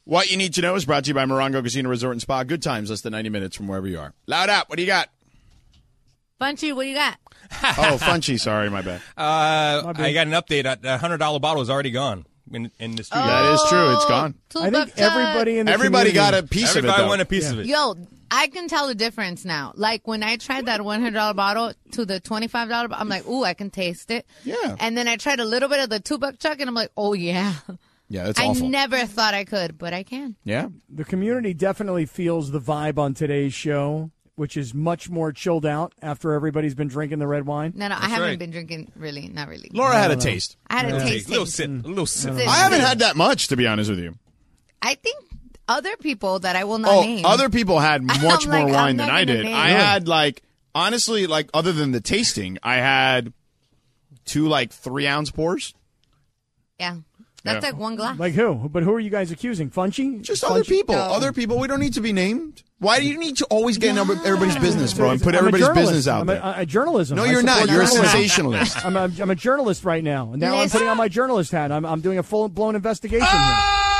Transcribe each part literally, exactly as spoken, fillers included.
What you need to know is brought to you by Morongo Casino Resort and Spa. Good times, less than ninety minutes from wherever you are. Loud up. What do you got? Funchy, what do you got? Oh, Funchy. Sorry, my bad. Uh, My bad. I got an update. The one hundred dollar bottle is already gone in, in the studio. That is true. It's gone. Two I think bucks shot. everybody in the Everybody got a community- piece Everybody of it, though. won a piece Yeah. of it. Yo, I can tell the difference now. Like when I tried that one hundred dollar bottle to the twenty-five dollar bottle, I'm like, ooh, I can taste it. Yeah. And then I tried a little bit of the two buck chuck, and I'm like, oh, yeah. Yeah, that's I awful. never thought I could, but I can. Yeah. The community definitely feels the vibe on today's show, which is much more chilled out after everybody's been drinking the red wine. No, no, I That's haven't right. been drinking, really, not really. Laura had a taste. I had a Okay, taste. little taste. sip, a little sip. Sip. I haven't had that much, to be honest with you. I think other people that I will not Oh, name. other people had much I'm more like, I'm wine not than I gonna did. name. I had, like, honestly, like, other than the tasting, I had two, like, three-ounce pours. Yeah. That's Yeah. like one glass. Like who? But who are you guys accusing? Funchy? Just Funchy? other people. No. Other people. We don't need to be named. Why do you need to always get in everybody's business, bro, and put I'm a everybody's journalist. business out I'm there? A, a journalism. No, I you're not. support You're a journalism. sensationalist. I'm a, I'm a journalist right now. And now I'm Listen. putting on my journalist hat. I'm, I'm doing a full-blown investigation here.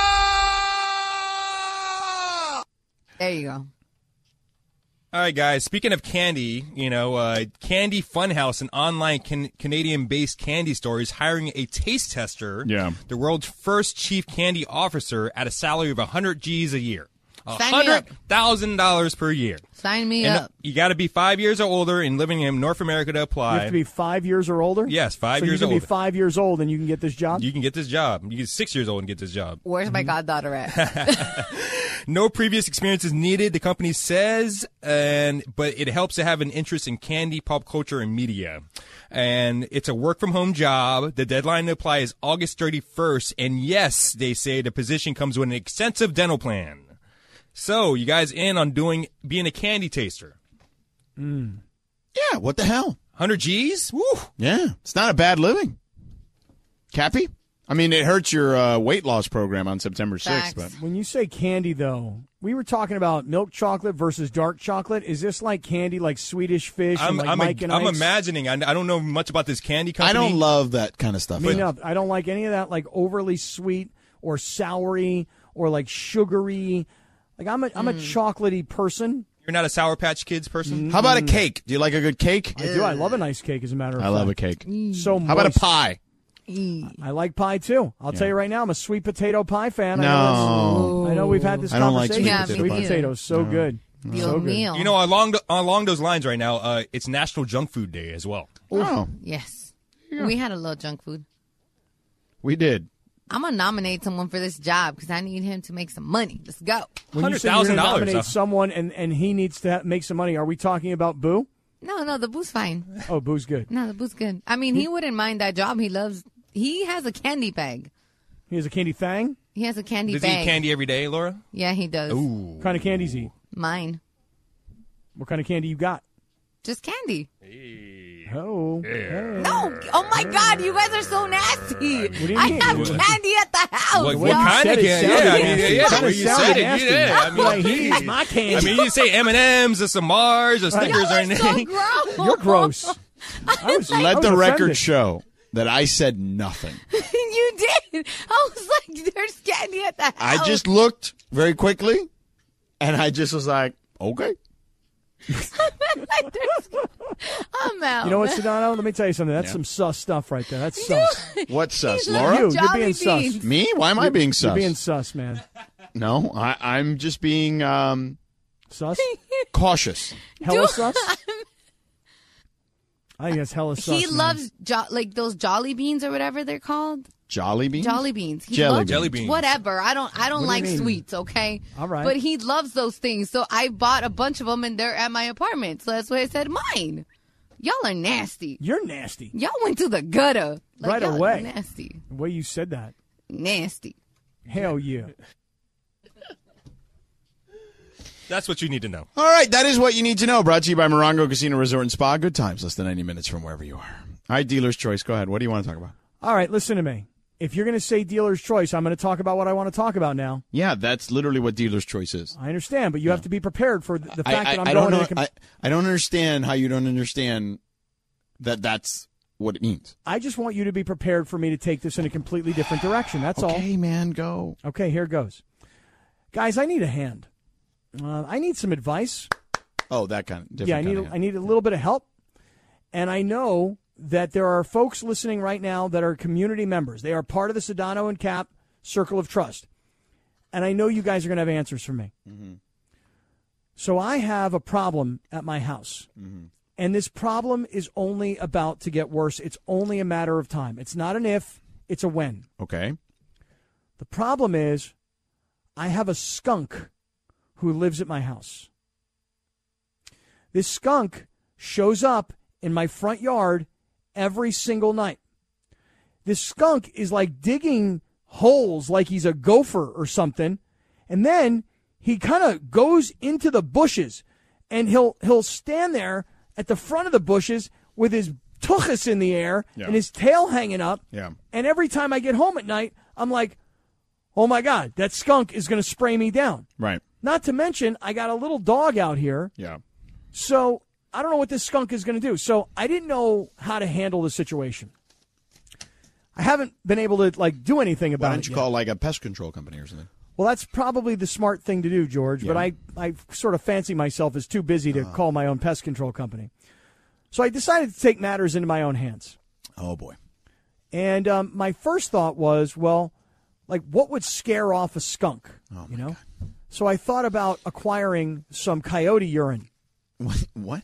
There you go. All right, guys. Speaking of candy, you know, uh, Candy Funhouse, an online can- Canadian-based candy store, is hiring a taste tester. Yeah. The world's first chief candy officer at a salary of one hundred G's a year. Sign me one hundred up. thousand dollars per year. Sign me And up. you got to be five years or older and living in North America to You apply. have to be five years or older? Yes, five so years you can older. be five years old and you can get this job? You can get this job. You get six years old and get this job. Where's my goddaughter at? No previous experience is needed, the company says, and but it helps to have an interest in candy, pop culture, and media. And it's a work-from-home job. The deadline to apply is August thirty-first. And yes, they say the position comes with an extensive dental plan. So, you guys in on doing being a candy taster? Yeah, what the hell? one hundred G's? Woo! Yeah, it's not a bad living. Cappy? I mean, it hurts your uh, weight loss program on September sixth, Facts. but When you say candy, though, we were talking about milk chocolate versus dark chocolate. Is this like candy, like Swedish Fish and I'm, like I'm, Mike and I'm Ike's? imagining. I, I don't know much about this candy I company. don't love that kind of stuff. Me no, I don't like any of that, like overly sweet or soury or like sugary. Like I'm a I'm a chocolatey person. You're not a Sour Patch Kids person? How about a cake? Do you like a good cake? I do. I love a nice cake, as a matter of I fact. love a cake. So How about a moist. pie? I like pie too. I'll tell you right now, I'm a sweet potato pie fan. I No. know, that's- I know we've had this I don't like conversation. sweet potato sweet pie. potatoes, so good. Dios So good. mío. You know, along the, along those lines right now, uh, it's National Junk Food Day as well. Oh, Yes. We had a little junk food. we did. I'm going to nominate someone for this job because I need him to make some money. Let's go. When you say you're gonna $one hundred thousand dollars, nominate huh? someone and, and he needs to ha- make some money, are we talking about Boo? No, no, the boo's fine. Oh, Boo's good. No, the boo's good. I mean, he wouldn't mind that job. He loves, he has a candy bag. He has a candy fang. He has a candy Does he bag. eat candy every day, Laura? Yeah, he does. Ooh. What kind of candies he eat? Mine. What kind of candy you got? Just candy. Oh. Hey. No. Oh, my God. You guys are so nasty. do you I mean? have What- candy at the house. What, The what way you kind said of it candy? sounded Yeah, I mean, nasty. yeah, It yeah. The sounded way you said it, nasty. yeah. I mean, Like, he eats my candy. I mean, you didn't say M and M's or some Mars or Snickers Y'all or are anything. so gross. You're gross. I was, I Let was the record offended. show that I said nothing. You did. I was like, there's candy at the house. I just looked very quickly, and I just was like, okay. Like, there's- I'm out. You know what, man. Sedano? Let me tell you something. That's Yeah. some sus stuff right there. That's sus. What's sus, He Laura? loves You, you're Jolly being sus. Beans. Me? Why am I being You're sus? being sus, man. No, I, I'm just being um, Sus? cautious. Hella sus? I think that's hella sus. He man. loves jo- like those Jolly Beans or whatever they're called. Jolly beans? Jolly Beans. He Jelly loves beans. Jelly beans. Whatever. I don't. I don't What do you like mean? sweets. Okay. All right. But he loves those things. So I bought a bunch of them, and they're at my apartment. So that's why I said mine. Y'all are nasty. You're nasty. Y'all went to the gutter Like, Right y'all are away. Nasty. The way you said that. Nasty. Hell yeah. That's what you need to know. All right, that is what you need to know. Brought to you by Morongo Casino Resort and Spa. Good times, less than ninety minutes from wherever you are. All right, dealer's choice. Go ahead. What do you want to talk about? All right, listen to me. If you're going to say dealer's choice, I'm going to talk about what I want to talk about now. Yeah, that's literally what dealer's choice is. I understand, but you have to be prepared for the, the fact I, that I'm I going don't know. to. Com- I, I don't understand how you don't understand that that's what it means. I just want you to be prepared for me to take this in a completely different direction. That's all. Okay, man, go. Okay, here goes. guys, I need a hand. Uh, I need some advice. Oh, that kind of different Yeah, I kind need of a, hand. I need a little bit of help. And I know that there are folks listening right now that are community members. They are part of the Sedano and Cap Circle of Trust. And I know you guys are going to have answers for me. Mm-hmm. So I have a problem at my house. Mm-hmm. And this problem is only about to get worse. It's only a matter of time. It's not an if, it's a when. Okay. The problem is I have a skunk who lives at my house. This skunk shows up in my front yard every single night. This skunk is like digging holes like he's a gopher or something. And then he kind of goes into the bushes and he'll he'll stand there at the front of the bushes with his tuchus in the air Yeah. and his tail hanging up. Yeah. And every time I get home at night, I'm like, oh my God, that skunk is going to spray me down. Right. Not to mention, I got a little dog out here. Yeah. So I don't know what this skunk is going to do. So I didn't know how to handle the situation. I haven't been able to like do anything about Why it don't you yet. call like a pest control company or something? Well, that's probably the smart thing to do, George. But Yeah. I, I sort of fancy myself as too busy to call my own pest control company. So I decided to take matters into my own hands. Oh, boy. And um, my first thought was, well, like what would scare off a skunk? Oh, you my know. God. So I thought about acquiring some coyote urine. What? What?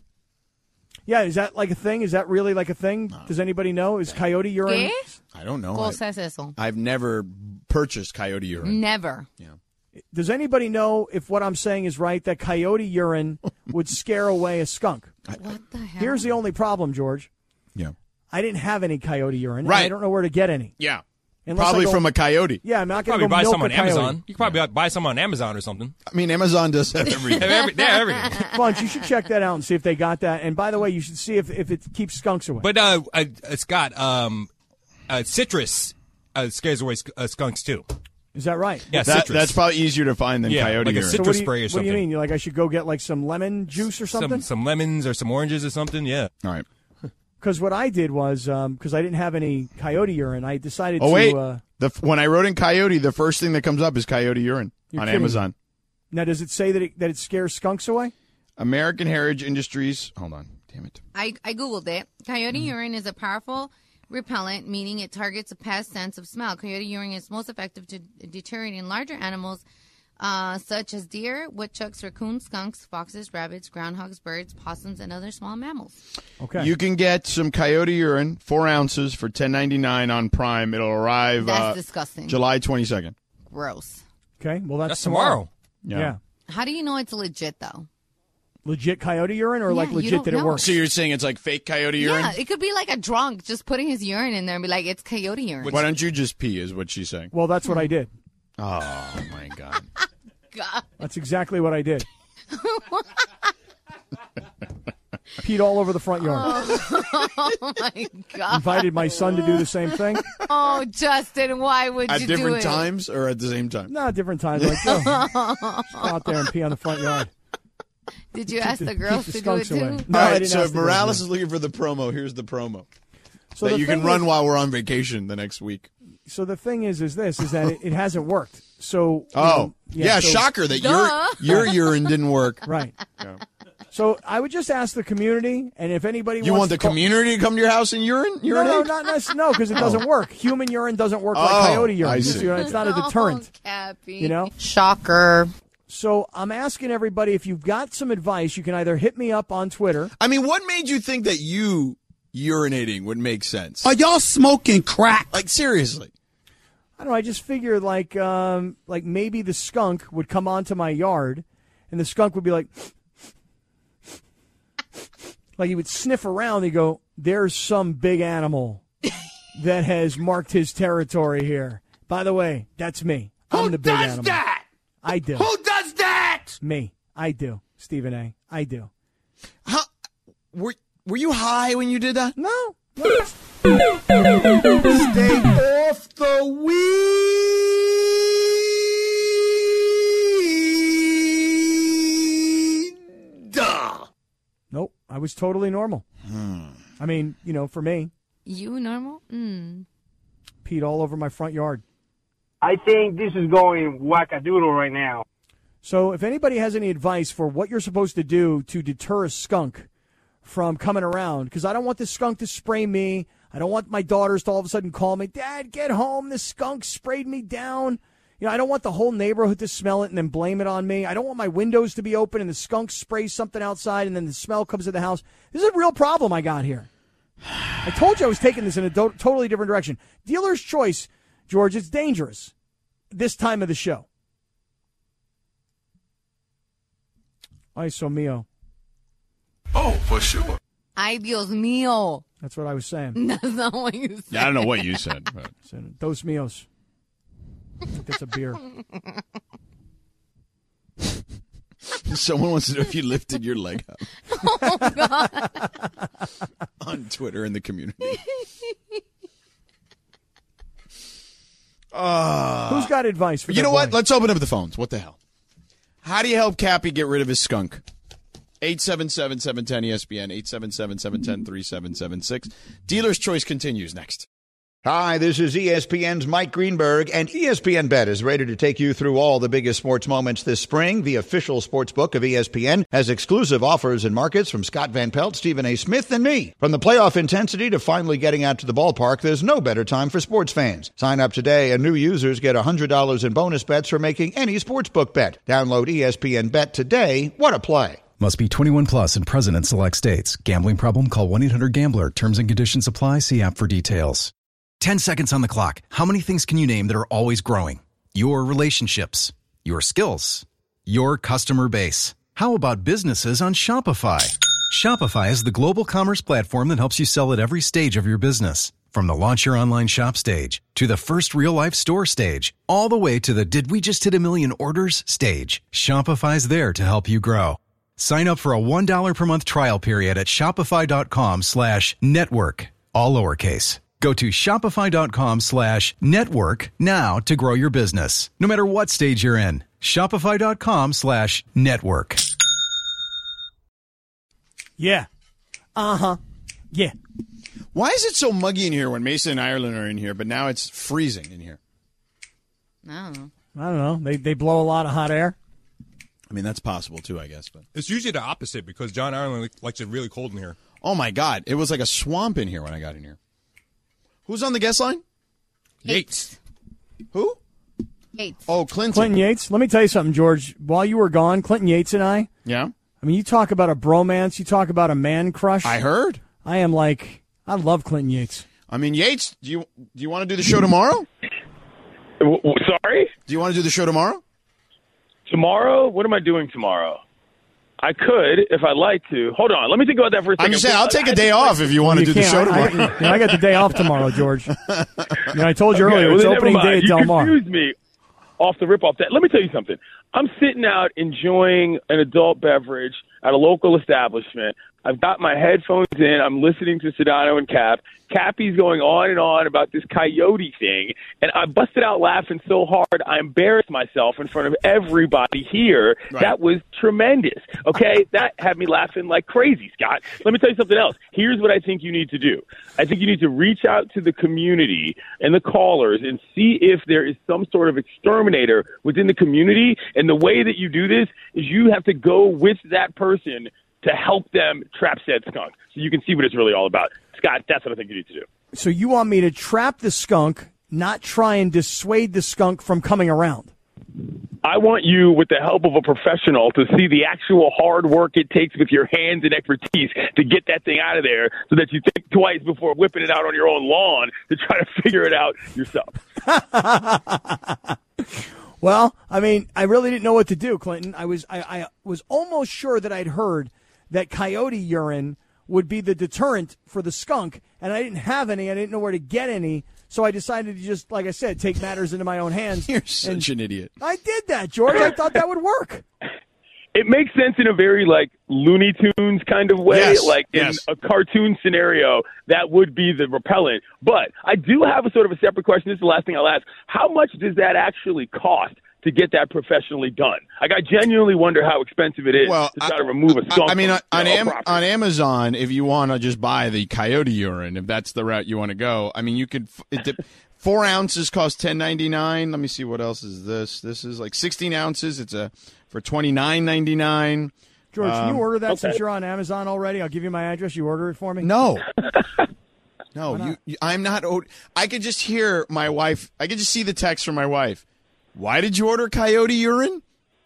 Yeah, is that like a thing? Is that really like a thing? Does anybody know? Is coyote urine? ¿Qué? I don't know. Cosa I, es eso? I've never purchased coyote urine. Never. Does anybody know if what I'm saying is right, that coyote urine would scare away a skunk? What the hell? Here's the only problem, George. Yeah. I didn't have any coyote urine. and Right. I don't know where to get any. Yeah. Unless Probably I go- from a coyote. Yeah, I'm not going Probably to go buy milk some a on coyote. Amazon. You could probably buy some on Amazon or something. I mean, Amazon does have everything. They have every- they have everything. Bunch, you should check that out and see if they got that. And by the way, you should see if, if it keeps skunks away. But uh, uh, Scott, um, uh, citrus uh, scares away sk- uh, skunks too. Is that right? Yeah, That- citrus. that's probably easier to find than Yeah, coyote like a urine. citrus what do you, spray or what do something. you mean? You like I should go get like some lemon juice or something? Some some lemons or some oranges or something. Yeah. All right. Because what I did was, because I didn't have any coyote urine, I decided Oh, to. wait. Uh, The, when I wrote in coyote, the first thing that comes up is coyote urine You're on kidding me. Amazon. now, does it say that it, that it scares skunks away? American Heritage Industries. Hold on. Damn it. I, I Googled it. Coyote urine is a powerful repellent, meaning it targets a pest sense of smell. Coyote urine is most effective to deterring larger animals uh, such as deer, woodchucks, raccoons, skunks, foxes, rabbits, groundhogs, birds, possums, and other small mammals. Okay. You can get some coyote urine, four ounces for ten ninety nine on Prime. It'll arrive That's uh, disgusting. July twenty-second. Gross. okay. Well, that's, That's tomorrow. Yeah. How do you know it's legit, though? Legit coyote urine or like Yeah, you legit don't that it know. works? So you're saying it's like fake coyote urine? Yeah, it could be like a drunk just putting his urine in there and be like, it's coyote urine. Why don't you just pee, is what she's saying. Well, that's what I did. Oh, my God. God. That's exactly what I did. Peed all over the front yard. Oh, my God. Invited my son to do the same thing. Oh, Justin, why would At you do different it? times or at the same time? No, different times. Like, yo, just go out there and pee on the front yard. Did you ask the Keep girls the to do it skunks too? away. All No, I right, didn't so ask if the girls, Morales no. is looking for the promo, here's the promo. So that the you can thing run is- while we're on vacation the next week. So the thing is, is this, is that it, it hasn't worked. So, you Oh, know, yeah, so- shocker that Duh. your your urine didn't work. Right. So I would just ask the community, and if anybody You wants want the to call- community to come to your house and urine? No, no, urinate? not necessarily. No, because it doesn't work. Human urine doesn't work like Oh, coyote urine. I It's, see. you know, it's not a deterrent. Oh, Cappy. You know? Shocker. So I'm asking everybody, if you've got some advice, you can either hit me up on Twitter. I mean, what made you think that you urinating would make sense? Are y'all smoking crack? Like, seriously. I don't know. I just figured like um, like maybe the skunk would come onto my yard, and the skunk would be like, like he would sniff around. He'd go, "There's some big animal that has marked his territory here." By the way, that's me. I'm Who the big does animal. that? I do. Who does that? Me. I do. Stephen A. I do. How, were, were you high when you did that? No. Stay off the weed. Duh. Nope. I was totally normal. I mean, you know, for me, You normal? Mm. peed all over my front yard. I think this is going wackadoodle right now. So if anybody has any advice for what you're supposed to do to deter a skunk from coming around, because I don't want the skunk to spray me. I don't want my daughters to all of a sudden call me, Dad, get home. The skunk sprayed me down. You know, I don't want the whole neighborhood to smell it and then blame it on me. I don't want my windows to be open and the skunk sprays something outside and then the smell comes to the house. This is a real problem I got here. I told you I was taking this in a do- totally different direction. Dealer's choice, George, it's dangerous this time of the show. Ay, so mio. Oh, for sure. Ay, Dios mío. That's what I was saying. That's not what you said. Yeah, I don't know what you said. But. I said, Dos mios. I think that's a beer. Someone wants to know if you lifted your leg up. Oh, God. On Twitter in the community. Uh, Who's got advice for You know boy? what? Let's open up the phones. What the hell? How do you help Cappy get rid of his skunk? eight seven seven, seven one zero, E S P N, eight seven seven, seven one zero, three seven seven six. Dealer's Choice continues next. Hi, this is E S P N's Mike Greenberg, and E S P N Bet is ready to take you through all the biggest sports moments this spring. The official sports book of E S P N has exclusive offers and markets from Scott Van Pelt, Stephen A. Smith, and me. From the playoff intensity to finally getting out to the ballpark, there's no better time for sports fans. Sign up today, and new users get one hundred dollars in bonus bets for making any sportsbook bet. Download E S P N Bet today. What a play. Must be twenty-one plus and present in select states. Gambling problem? Call one eight hundred gambler. Terms and conditions apply. See app for details. Ten seconds on the clock. How many things can you name that are always growing? Your relationships, your skills, your customer base. How about businesses on Shopify? Shopify is the global commerce platform that helps you sell at every stage of your business. From the launch your online shop stage to the first real-life store stage, all the way to the did we just hit a million orders stage. Shopify's there to help you grow. Sign up for a one dollar per month trial period at shopify.com slash network, all lowercase. Go to shopify.com slash network now to grow your business, no matter what stage you're in. Shopify.com slash network. Yeah. Uh-huh. Yeah. Why is it so muggy in here when Mason and Ireland are in here, but now it's freezing in here? I don't know. I don't know. They they blow a lot of hot air. I mean, that's possible, too, I guess. But It's usually the opposite because John Ireland likes it really cold in here. oh, my God. It was like a swamp in here when I got in here. Who's on the guest line? Yates. Who? Yates. Oh, Clinton. Clinton Yates. Let me tell you something, George. While you were gone, Clinton Yates and I, Yeah? I mean, you talk about a bromance, you talk about a man crush. I heard. I am like, I love Clinton Yates. I mean, Yates, do you do you want to do the show tomorrow? W- w- sorry? Do you want to do the show tomorrow? Tomorrow? What am I doing tomorrow? I could, if I'd like to. Hold on. Let me think about that for a second. I'm just saying, I'll take a I- day I- off if you want to You do the can't. show I, I, tomorrow. you know, I got the day off tomorrow, George. You know, I told you Okay, earlier, well, it's then opening never day mind. at Del You Mar. confused me off the rip off that. Let me tell you something. I'm sitting out enjoying an adult beverage at a local establishment. I've got my headphones in. I'm listening to Sedano and Cap. Cappy's going on and on about this coyote thing, and I busted out laughing so hard I embarrassed myself in front of everybody here. Right. That was tremendous. Okay, that had me laughing like crazy, Scott. Let me tell you something else. Here's what I think you need to do. I think you need to reach out to the community and the callers and see if there is some sort of exterminator within the community. And the way that you do this is you have to go with that person to help them trap said skunk so you can see what it's really all about. Scott, that's what I think you need to do. So you want me to trap the skunk, not try and dissuade the skunk from coming around? I want you, with the help of a professional, to see the actual hard work it takes with your hands and expertise to get that thing out of there so that you think twice before whipping it out on your own lawn to try to figure it out yourself. Well, I mean, I really didn't know what to do, Clinton. I was I, I was almost sure that I'd heard that coyote urine would be the deterrent for the skunk, and I didn't have any. I didn't know where to get any, so I decided to just, like I said, take matters into my own hands. You're such an idiot. I did that, George. I thought that would work. It makes sense in a very, like, Looney Tunes kind of way. Yes, like, in yes. a cartoon scenario, that would be the repellent. But I do have a sort of a separate question. This is the last thing I'll ask. How much does that actually cost to get that professionally done? Like, I genuinely wonder how expensive it is Well, to try I- to remove a skunk. I mean, from, on, you know, a Am- property. on Amazon, if you want to just buy the coyote urine, if that's the route you want to go, I mean, you could f- it de- Four ounces cost ten ninety-nine. Let me see what else is this. This is like sixteen ounces. It's a for twenty-nine ninety-nine. George, Um, can you order that okay. since you're on Amazon already? I'll give you my address. You order it for me? No. No, you, you, I'm not. o- I could just hear my wife. I could just see the text from my wife. Why did you order coyote urine?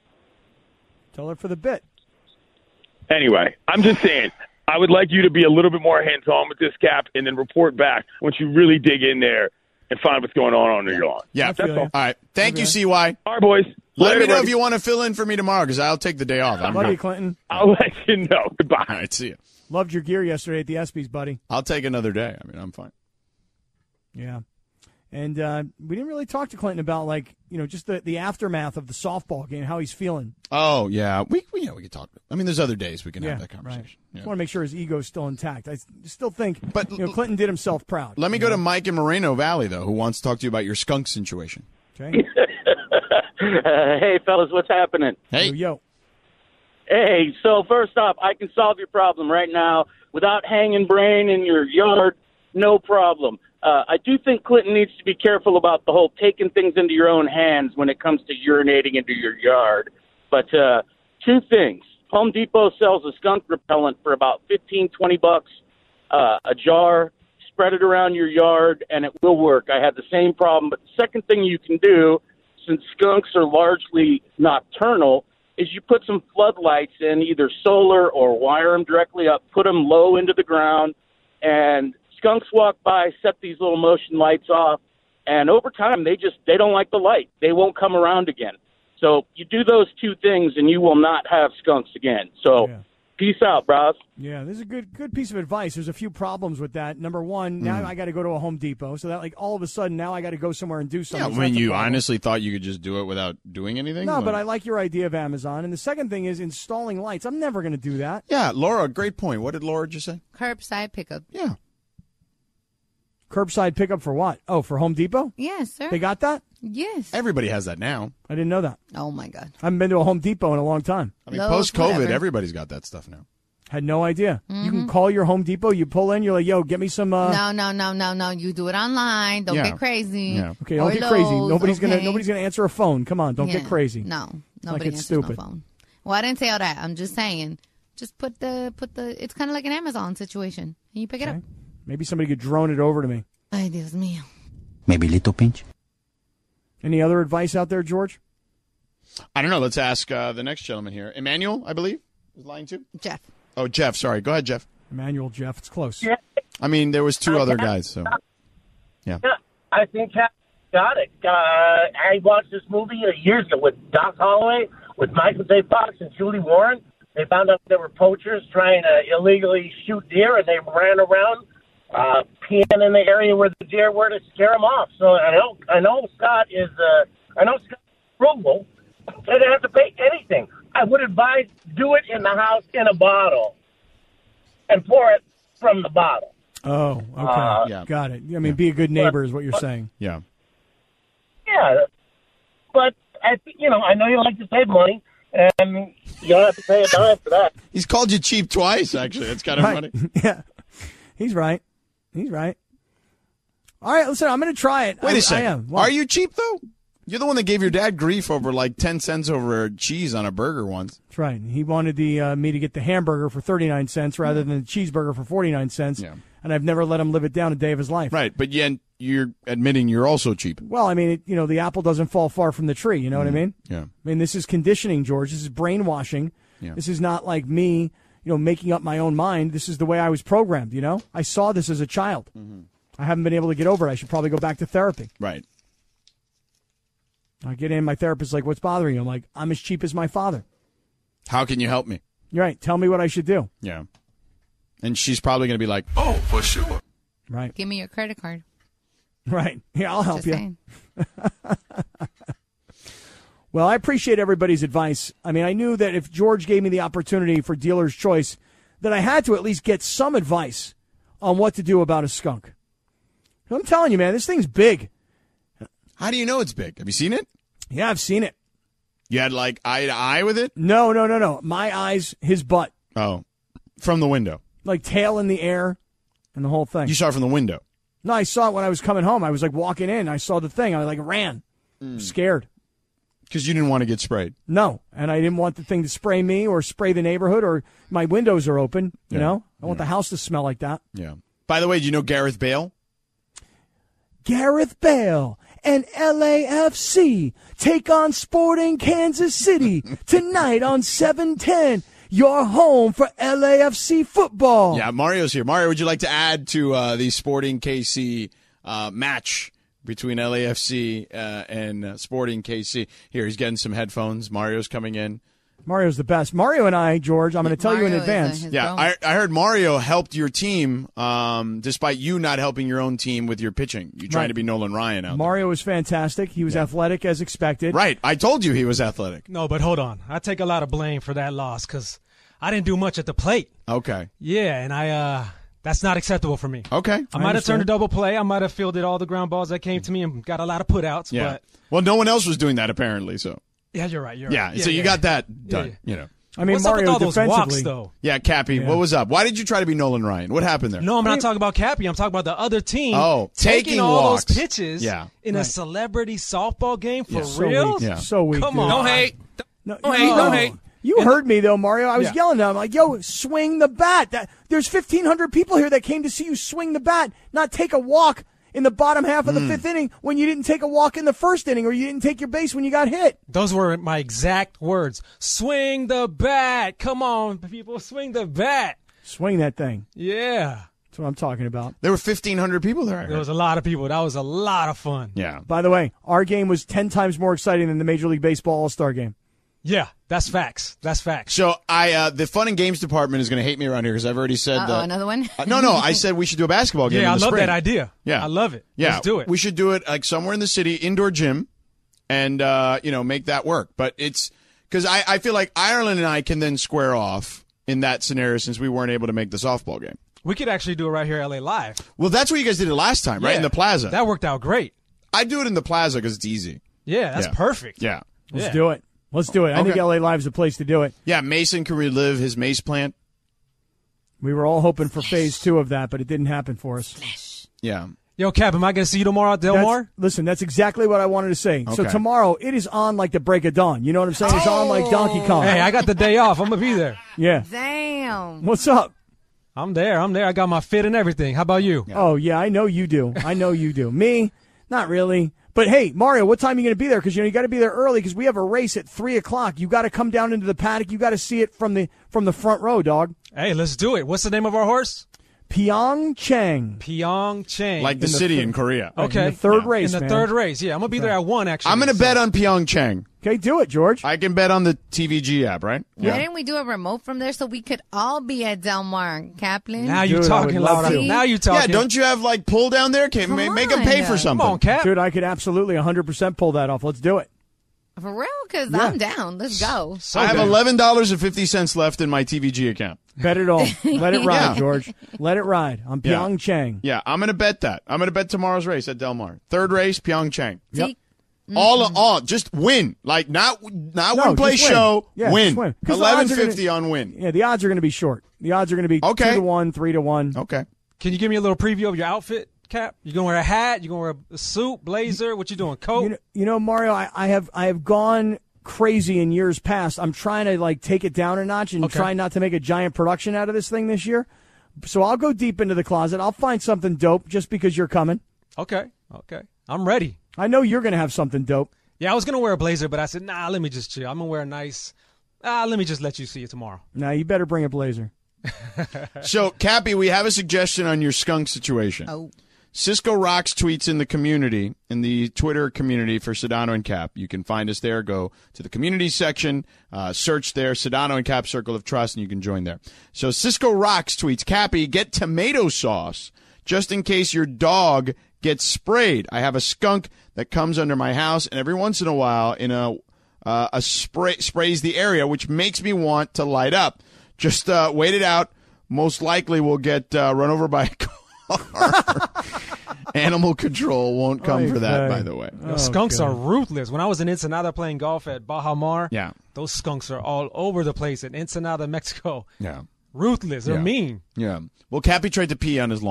Tell her for the bit. Anyway, I'm just saying, I would like you to be a little bit more hands-on with this, Cap, and then report back once you really dig in there and find what's going on on your lawn. Yeah. I feel That's you. all. All right. Thank Okay. you, C Y. All right, boys. Let Later, me know buddy. if you want to fill in for me tomorrow because I'll take the day off. I'm Love you, good. Clinton. I'll let you know. Goodbye. All right. See you. Loved your gear yesterday at the ESPYs, buddy. I'll take another day. I mean, I'm fine. Yeah. And uh, we didn't really talk to Clinton about, like, you know, just the, the aftermath of the softball game, how he's feeling. Oh yeah, we, we yeah we could talk. I mean, there's other days we can yeah, have that conversation. right. Yeah. Just want to make sure his ego's still intact. I s- still think, But- you know, Clinton did himself proud. Let me you go know? to Mike in Moreno Valley though, who wants to talk to you about your skunk situation. Okay. Uh, hey, fellas, what's happening? Hey, Yo, yo. Hey, so first off, I can solve your problem right now without hanging brain in your yard, no problem. Uh, I do think Clinton needs to be careful about the whole taking things into your own hands when it comes to urinating into your yard. But uh, two things. Home Depot sells a skunk repellent for about fifteen, twenty bucks uh, a jar. Spread it around your yard, and it will work. I had the same problem. But the second thing you can do, since skunks are largely nocturnal, is you put some floodlights in, either solar or wire them directly up, put them low into the ground, and skunks walk by, set these little motion lights off, and over time they just they don't like the light. They won't come around again. So you do those two things, and you will not have skunks again. So Yeah. peace out, bros. Yeah, this is a good good piece of advice. There's a few problems with that. Number one, now I got to go to a Home Depot, so that like all of a sudden now I got to go somewhere and do yeah. something. So When that's a you problem. honestly thought you could just do it without doing anything. No, Like- but I like your idea of Amazon. And the second thing is installing lights. I'm never going to do that. Yeah, Laura, great point. What did Laura just say? Curbside pickup. Yeah. Curbside pickup for what? Oh, for Home Depot? Yes, sir. They got that? Yes. Everybody has that now. I didn't know that. Oh my God. I haven't been to a Home Depot in a long time. I mean, Lowe's, post COVID, whatever. everybody's got that stuff now. Had no idea. You Mm-hmm. can call your Home Depot. You pull in. You're like, yo, get me some. Uh, No, no, no, no, no. You do it online. Don't Yeah. get crazy. Yeah. Okay, don't Or get crazy. Lowe's, Nobody's gonna. okay? Nobody's gonna answer a phone. Come on, don't get Yeah. crazy. No, nobody it's answers stupid. no phone. Well, I didn't say all that. I'm just saying, just put the put the. It's kind of like an Amazon situation, and you pick it Okay. up. Maybe somebody could drone it over to me. Ay, Dios mío. Maybe little pinch. Any other advice out there, George? I don't know. Let's ask uh, the next gentleman here. Emmanuel, I believe, is lying too. Jeff. Oh, Jeff. Sorry. Go ahead, Jeff. Emmanuel, Jeff, it's close. Yeah. I mean, there was two other guys. So, yeah. Yeah, I think Cap got it. Uh, I watched this movie uh, years ago with Doc Holloway, with Michael J. Fox and Julie Warren. They found out there were poachers trying to illegally shoot deer, and they ran around uh, peeing in the area where the deer were to scare them off. So I know, I know Scott is, uh, I know Scott is frugal. They didn't have to pay anything. I would advise do it in the house in a bottle and pour it from the bottle. Oh, okay. Uh, Yeah. Got it. I mean, be a good neighbor is what you're saying. Yeah. Yeah, but I, think you know, I know you like to save money, and you don't have to pay a dime for that. He's called you cheap twice, actually. That's kind of Right. funny. Yeah. He's right. He's right. All right, listen, I'm going to try it. Wait I, a second. I am. What? Are you cheap, though? You're the one that gave your dad grief over like ten cents over cheese on a burger once. That's right. He wanted the uh, me to get the hamburger for thirty-nine cents rather than the cheeseburger for forty-nine cents. Yeah. And I've never let him live it down a day of his life. Right, but yet you're admitting you're also cheap. Well, I mean, it, you know, the apple doesn't fall far from the tree. You know what I mean? Yeah. I mean, this is conditioning, George. This is brainwashing. Yeah. This is not like me, you know, making up my own mind. This is the way I was programmed, you know? I saw this as a child. Mm-hmm. I haven't been able to get over it. I should probably go back to therapy. Right. I get in, my therapist's like, what's bothering you? I'm like, I'm as cheap as my father. How can you help me? You're right. Tell me what I should do. Yeah. And she's probably going to be like, Oh, for sure. Right. Give me your credit card. Right. Yeah, I'll help Just you. saying. Well, I appreciate everybody's advice. I mean, I knew that if George gave me the opportunity for dealer's choice, that I had to at least get some advice on what to do about a skunk. I'm telling you, man, this thing's big. how do you know it's big? Have you seen it? Yeah, I've seen it. You had like eye to eye with it? No, no, no, no. My eyes, his butt, Oh, from the window. like tail in the air and the whole thing. You saw it from the window. No, I saw it when I was coming home. I was like walking in. I saw the thing. I like ran. Mm. Scared. Because you didn't want to get sprayed. No, and I didn't want the thing to spray me or spray the neighborhood, or my windows are open, you Yeah. know? I want Yeah. the house to smell like that. Yeah. By the way, do you know Gareth Bale? Gareth Bale and L A F C take on Sporting Kansas City tonight on seven ten. Your home for L A F C football. Yeah, Mario's here. Mario, would you like to add to uh, the Sporting K C uh, match between L A F C uh, and uh, Sporting K C? Here, he's getting some headphones. Mario's coming in. Mario's the best. Mario and I, George, I'm going to tell Mario you in is, uh, advance. his Yeah, I, I heard Mario helped your team um, despite you not helping your own team with your pitching. You trying Right. to be Nolan Ryan out Mario was fantastic. He was athletic as expected. there. Right. I told you he was athletic. No, but hold on. I take a lot of blame for that loss because I didn't do much at the plate. Okay. Yeah, and I uh, that's not acceptable for me. Okay. I I might have understand. turned a double play. I might have fielded all the ground balls that came to me and got a lot of putouts. Yeah. But Well, no one else was doing that apparently, so. yeah, you're right. You're Yeah, right. so you yeah. got that done, Yeah, yeah. you know. I mean, What's up Mario with all those defensively. walks, though? Yeah, Cappy, Yeah. what was up? Why did you try to be Nolan Ryan? What happened there? No, I'm not talking about Cappy. I'm talking about the other team. Oh, taking, taking all walks. those pitches Yeah. in a Right. celebrity softball game for Yeah. So real. weak. Yeah. So weak. Come dude. on. Don't hate. No, Don't hate. no. Don't hate. You heard me, though, Mario. I was Yeah. yelling at him like, yo, swing the bat. That, there's fifteen hundred people here that came to see you swing the bat, not take a walk in the bottom half of the fifth inning when you didn't take a walk in the first inning or you didn't take your base when you got hit. Those were my exact words. Swing the bat. Come on, people. Swing the bat. Swing that thing. Yeah. That's what I'm talking about. There were fifteen hundred people there. I There heard. was a lot of people. That was a lot of fun. Yeah. By the way, our game was ten times more exciting than the Major League Baseball All-Star game. Yeah, that's facts. That's facts. So I, uh, the fun and games department is going to hate me around here because I've already said Uh-oh, that. another one? Uh, no, no, I said we should do a basketball game. Yeah, in I the love spring. that idea. Yeah, I love it. Yeah, Let's do it. We should do it like somewhere in the city, indoor gym, and uh, you know make that work. But it's because I, I feel like Ireland and I can then square off in that scenario since we weren't able to make the softball game. We could actually do it right here at L A Live. Well, that's what you guys did it last time, right Yeah. in the plaza. That worked out great. I do it in the plaza because it's easy. Yeah, that's Yeah. perfect. Yeah, Let's Yeah. do it. Let's do it. I think Okay. L A Live's the place to do it. yeah. Mason can relive his mace plant. We were all hoping for phase two of that, but it didn't happen for us. Yeah. Yo, Cap, am I going to see you tomorrow at Del That's- Mar? listen, that's exactly what I wanted to say. So Okay. tomorrow, it is on like the break of dawn. You know what I'm saying? It's on like Donkey Kong. Hey, I got the day off. I'm going to be there. Yeah. Damn. What's up? I'm there. I'm there. I got my fit and everything. How about you? Oh, yeah, I know you do. I know you do. Me, not really. But, hey, Mario, what time are you going to be there? Because, you know, you got to be there early because we have a race at three o'clock. You got to come down into the paddock. You got to see it from the from the front row, dog. Hey, let's do it. What's the name of our horse? Pyeongchang. Pyeongchang. Like the In the city thir- in Korea. Okay. In the third Yeah. race, In the man. third race. Yeah, I'm going to be there at one, actually. I'm going to So- bet on Pyeongchang. Okay, do it, George. I can bet on the T V G app, right? Why didn't we do a remote from there so we could all be at Del Mar, Kaplan? Now you Dude, I talking would love loud. to. Now you Yeah, talking. don't you have like pull down there? Can Come ma- make them pay for on. something? Come on, Cap. Dude, I could absolutely one hundred percent pull that off. Let's do it. For real? Because Yeah. I'm down. Let's go. So I have good. eleven dollars and fifty cents left in my T V G account. Bet it all. Let it ride, Yeah. George. Let it ride. I'm Yeah. Pyeongchang. Yeah, I'm going to bet that. I'm going to bet tomorrow's race at Del Mar. Third race, Pyeongchang. Yep. See? All all, just win. Like not not No, win, play, just win. show, Yeah, win. just win. 'Cause the Eleven odds are gonna- fifty on win. Yeah, the odds are going to be short. The odds are going to be Okay. two to one, three to one. Okay. Can you give me a little preview of your outfit, Cap? You going to wear a hat? You going to wear a suit, blazer? What you doing, coat? You know, you know, Mario, I, I have I have gone crazy in years past. I'm trying to like take it down a notch and Okay. try not to make a giant production out of this thing this year. So I'll go deep into the closet. I'll find something dope just because you're coming. Okay, okay. I'm ready. I know you're going to have something dope. Yeah, I was going to wear a blazer, but I said, nah, let me just chill. I'm going to wear a nice, ah, let me just let you see it tomorrow. Now you better bring a blazer. So, Cappy, we have a suggestion on your skunk situation. Oh. Cisco Rocks tweets in the community, in the Twitter community for Sedano and Cap. You can find us there. Go to the community section, uh, search there, Sedano and Cap Circle of Trust, and you can join there. So Cisco Rocks tweets, Cappy, get tomato sauce just in case your dog gets sprayed. I have a skunk that comes under my house, and every once in a while, in a uh, a spray sprays the area, which makes me want to light up. Just uh, wait it out. Most likely, we'll get uh, run over by a car. Animal control won't come Oy for that, vey. by the way. Yo, skunks God. are ruthless. When I was in Ensenada playing golf at Baja Mar, Yeah. those skunks are all over the place in Ensenada, Mexico. Yeah. Ruthless. They're Yeah. mean. Yeah. Well, Cappy tried to pee on his lawn.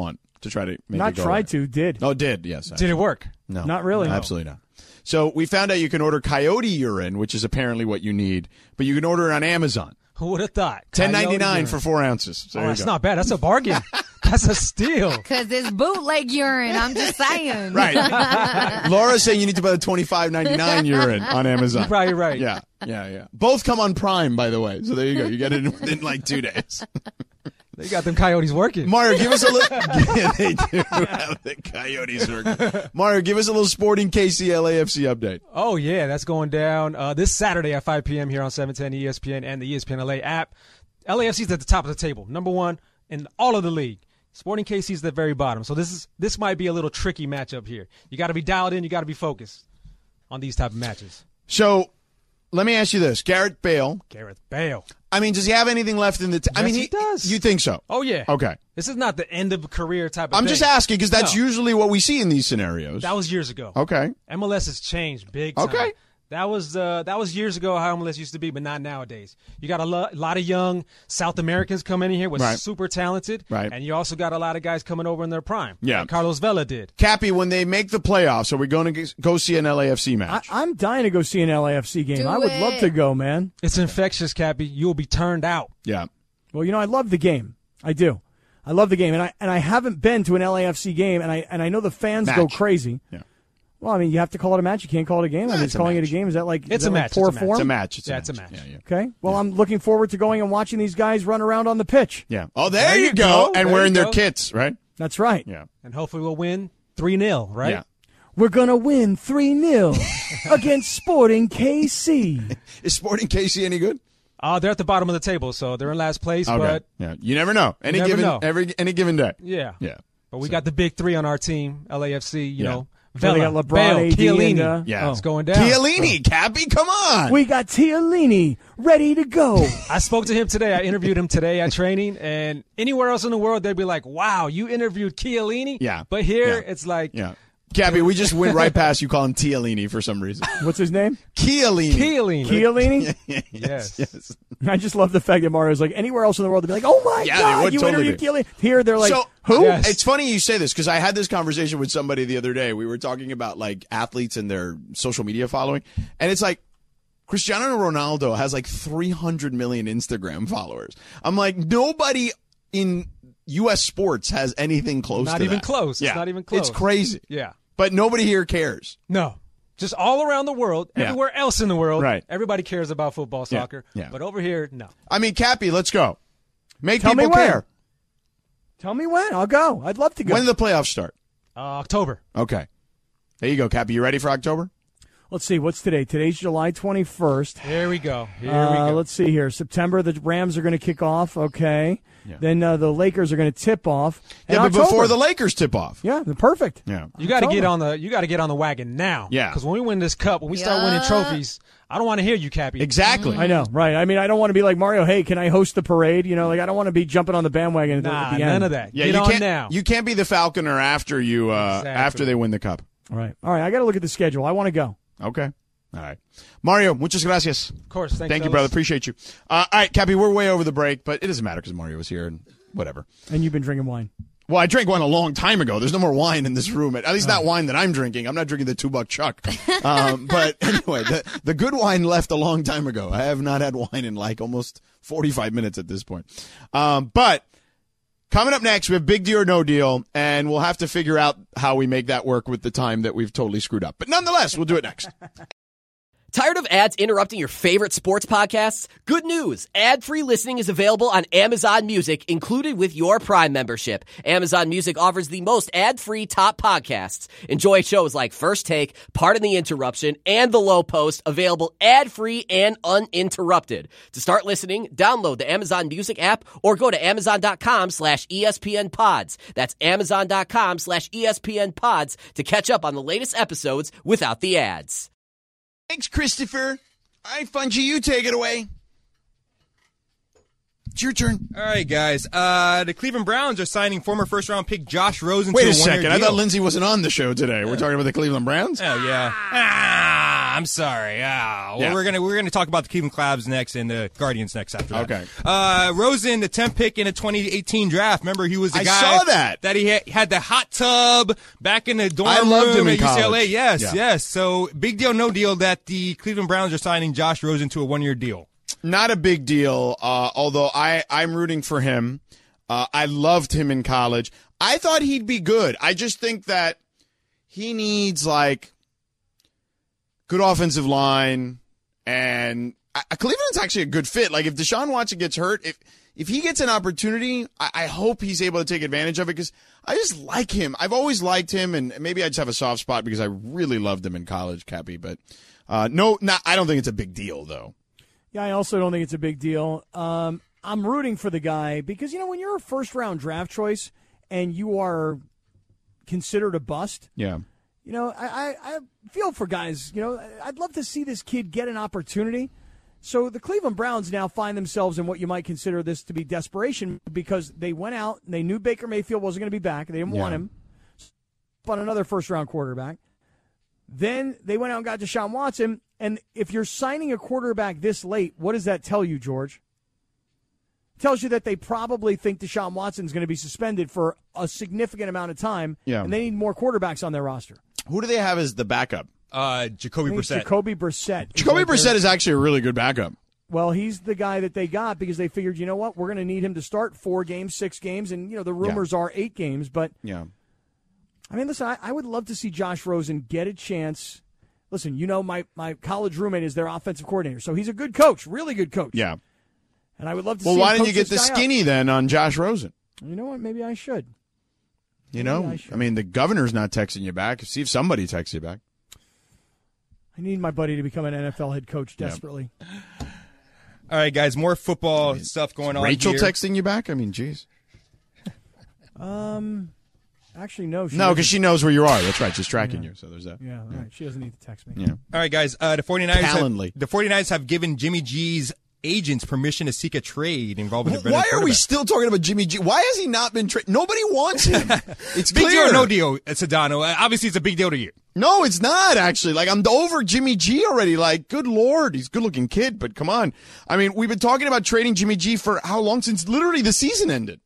to try to make Not it go tried right. to, did. Oh, did, yes. Did it work? No. Not really. No, absolutely not. So we found out you can order coyote urine, which is apparently what you need, but you can order it on Amazon. Who would have thought? ten ninety nine Coyote for urine. four ounces. So Oh, there you that's go. not bad. That's a bargain. That's a steal. Because it's bootleg urine. I'm just saying. Right. Laura's saying you need to buy the twenty-five ninety-nine urine on Amazon. You're probably right. Yeah, yeah, yeah. Both come on Prime, by the way. So there you go. You get it within like two days. They got them coyotes working. Mario, give us a little. Yeah, they do have the Coyotes working. Mario, give us a little Sporting K C L A F C update. Oh, yeah, that's going down uh, this Saturday at five p.m. here on seven ten E S P N and the E S P N L A app. L A F C's at the top of the table, number one in all of the league. Sporting K C's at the very bottom. So this is this might be a little tricky matchup here. You got to be dialed in. You got to be focused on these type of matches. So let me ask you this. Garrett Bale. Gareth Bale. I mean, does he have anything left in the t- I Yes, mean, he he does. You think so? Oh, yeah. Okay. This is not the end of a career type of I'm thing. just asking because that's No. usually what we see in these scenarios. That was years ago. Okay. M L S has changed big time. Okay. That was uh, that was years ago how M L S used to be, but not nowadays. You got a lo- lot of young South Americans coming in here with Right. super talented, Right. and you also got a lot of guys coming over in their prime. Yeah. like Carlos Vela did. Cappy, when they make the playoffs, are we going to go see an L A F C I, match? I'm dying to go see an L A F C game. Do I would it. love to go, man. It's infectious, Cappy. You will be turned out. yeah. Well, you know, I love the game. I do. I love the game, and I and I haven't been to an L A F C game, and I and I know the fans go Match. crazy. Yeah. Well, I mean, you have to call it a match. You can't call it a game. I mean, it's it's a calling match. it a game. Is that like It's is a that like match. poor It's a match. form? It's a match. It's Yeah, a it's a match. match. Yeah, yeah. Okay. Well, I'm looking forward to going and watching these guys run around on the pitch. Yeah. Oh, there, There you you go. go. And There wearing you their go. kits, right? That's right. Yeah. And hopefully we'll win three nil, right? Yeah. We're gonna win three nil against Sporting K C. Is Sporting K C any good? Uh, they're at the bottom of the table, so they're in last place, Okay. but yeah. You never know. Any never given know. every any given day. yeah. Yeah. But we got the big three on our team, L A F C, you Yeah. know. So they Vela, got LeBron, Bale, A D, Chiellini. and, uh, Yeah. It's going down. Chiellini, Cappy, come on. We got Tialini ready to go. I spoke to him today. I interviewed him today at training, and anywhere else in the world, they'd be like, wow, you interviewed Chiellini? Yeah. But here, Yeah. it's like, Yeah. Cappy, we just went right past you calling Chiellini for some reason. What's his name? Chiellini. Chiellini. Chiellini? Yes. Yes. I just love the fact that Mario's like, anywhere else in the world, they'd be like, oh my Yeah, they God, would you totally interviewed be. Chiellini. Here, they're like, so, who? Yes. It's funny you say this because I had this conversation with somebody the other day. We were talking about like athletes and their social media following, and it's like Cristiano Ronaldo has like three hundred million Instagram followers. I'm like, nobody in U S sports has anything close Not to even that. close. It's Yeah. not even close. It's crazy. Yeah. But nobody here cares. No. Just all around the world, Yeah. everywhere else in the world, Right. everybody cares about football, Yeah. soccer. Yeah. But over here, no. I mean, Cappy, let's go. Make Tell me people when. care. Tell me when. I'll go. I'd love to go. When do the playoffs start? Uh, October. Okay. There you go, Cappy. You ready for October? Let's see. What's today? Today's July twenty-first. Here we go. Here we Uh, go. let's see here. September, the Rams are going to kick off. Okay. Yeah. Then uh, the Lakers are going to tip off. Yeah, In but October. before the Lakers tip off. Yeah, they're perfect. Yeah. You got to get October. on the you got to get on the wagon now. Yeah. Because when we win this cup, when we start winning Yeah. trophies, I don't want to hear you, Cappy. Exactly. I know, right? I mean, I don't want to be like Mario. Hey, can I host the parade? You know, like I don't want to be jumping on the bandwagon at, the, Nah, at the none end. of that. Yeah, get you on can't, now. You can't be the Falconer after you uh, Exactly. after they win the cup. All right, all right. I got to look at the schedule. I want to go. Okay. All right. Mario, muchas gracias. of course. Thanks, Thank you, fellas. brother. Appreciate you. Uh, all right, Cappy, we're way over the break, but it doesn't matter because Mario was here and whatever. And you've been drinking wine. Well, I drank wine a long time ago. There's no more wine in this room. At least not wine that I'm drinking. I'm not drinking the two-buck Chuck. Um, but anyway, the, the good wine left a long time ago. I have not had wine in like almost forty-five minutes at this point. Um, but coming up next, we have Big Deal or No Deal, and we'll have to figure out how we make that work with the time that we've totally screwed up. But nonetheless, we'll do it next. Tired of ads interrupting your favorite sports podcasts? Good news. Ad-free listening is available on Amazon Music, included with your Prime membership. Amazon Music offers the most ad-free top podcasts. Enjoy shows like First Take, Pardon the Interruption, and The Low Post, available ad-free and uninterrupted. To start listening, download the Amazon Music app or go to amazon.com slash ESPN pods. That's amazon.com slash ESPN pods to catch up on the latest episodes without the ads. Thanks, Christopher. All right, Fungi, you take it away. It's your turn. All right, guys. Uh, the Cleveland Browns are signing former first-round pick Josh Rosen Wait to a a one-year second. I deal. thought Lindsay wasn't on the show today. We're talking about the Cleveland Browns? Oh, yeah. Ah! Ah, I'm sorry. Ah, well, Yeah. we're gonna we're gonna talk about the Cleveland Cavs next and the Guardians next after that. Okay. Uh, Rosen, the tenth pick in the twenty eighteen draft. Remember, he was the I guy saw that. that he had, had the hot tub back in the dorm I loved room him in at U C L A. college. Yes, Yeah. yes. So big deal, no deal that the Cleveland Browns are signing Josh Rosen to a one year deal. Not a big deal, uh, although I, I'm rooting for him. Uh, I loved him in college. I thought he'd be good. I just think that he needs, like, good offensive line, and I, Cleveland's actually a good fit. Like, if Deshaun Watson gets hurt, if if he gets an opportunity, I, I hope he's able to take advantage of it because I just like him. I've always liked him, and maybe I just have a soft spot because I really loved him in college, Cappy. But uh, no, not, I don't think it's a big deal, though. Yeah, I also don't think it's a big deal. Um, I'm rooting for the guy because, you know, when you're a first-round draft choice and you are considered a bust, Yeah. you know, I, I, I feel for guys. You know, I'd love to see this kid get an opportunity. So the Cleveland Browns now find themselves in what you might consider this to be desperation because they went out and they knew Baker Mayfield wasn't going to be back. They didn't Yeah. want him. On another first-round quarterback. Then they went out and got Deshaun Watson. And if you're signing a quarterback this late, what does that tell you, George? It tells you that they probably think Deshaun Watson's going to be suspended for a significant amount of time. Yeah. And they need more quarterbacks on their roster. Who do they have as the backup? Uh, Jacoby I think it's Brissett. Jacoby Brissett. is Jacoby like their- Brissett is actually a really good backup. Well, he's the guy that they got because they figured, you know what, we're going to need him to start four games, six games, and, you know, the rumors are eight games. But, Yeah. I mean, listen, I, I would love to see Josh Rosen get a chance. Listen, you know, my, my college roommate is their offensive coordinator, so he's a good coach, really good coach. Yeah. And I would love to Well, see why him didn't you coach get the this guy up. skinny then on Josh Rosen? You know what, maybe I should. You Maybe know, I I, should. mean, the governor's not texting you back. See if somebody texts you back. I need my buddy to become an N F L head coach desperately. All right, guys, more football stuff going on Rachel here. texting you back? I mean, geez. Um, actually, no. She No, because doesn't- she knows where you are. That's right. She's tracking you. So there's that. Yeah, all right. She doesn't need to text me. Yeah. All right, guys, uh, the 49ers Calendly. have, the 49ers have given Jimmy G's agents permission to seek a trade involving the veteran Why are we quarterback. still talking about Jimmy G? Why has he not been traded? Nobody wants him. It's Big clear. deal or no deal, uh, Sedano? Uh, obviously, it's a big deal to you. No, it's not actually. Like, I'm over Jimmy G already. Like, good Lord, he's a good looking kid, but come on. I mean, we've been talking about trading Jimmy G for how long? Since literally the season ended.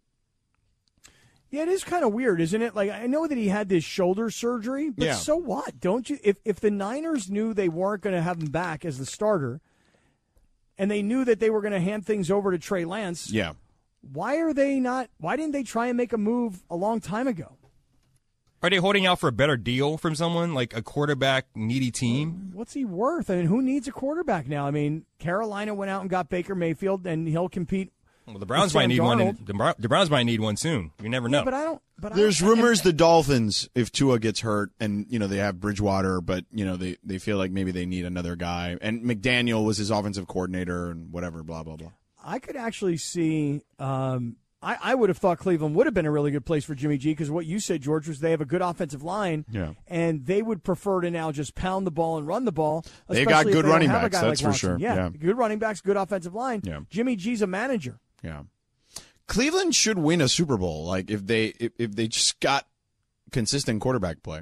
Yeah, it is kind of weird, isn't it? Like, I know that he had this shoulder surgery, but Yeah. so what? Don't you? If if the Niners knew they weren't going to have him back as the starter, and they knew that they were going to hand things over to Trey Lance, Yeah. why are they not? Why didn't they try and make a move a long time ago? Are they holding out for a better deal from someone, like a quarterback needy team? What's he worth? I mean, who needs a quarterback now? I mean, Carolina went out and got Baker Mayfield, and he'll compete. Well, the Browns with might Sam need one. In, Darnold. the, Bro- the Browns might need one soon. You never know. Yeah, but I don't. But There's I don't, rumors the Dolphins, if Tua gets hurt, and you know they have Bridgewater, but you know they, they feel like maybe they need another guy. And McDaniel was his offensive coordinator, and whatever, blah blah blah. I could actually see. Um, I, I would have thought Cleveland would have been a really good place for Jimmy G because what you said, George, was they have a good offensive line, Yeah. and they would prefer to now just pound the ball and run the ball. They especially got if good they don't running have a backs, guy that's like for Watson. sure. Yeah, Yeah. good running backs, good offensive line. Yeah. Jimmy G's a manager. Yeah. Cleveland should win a Super Bowl, like if they if, if they just got consistent quarterback play.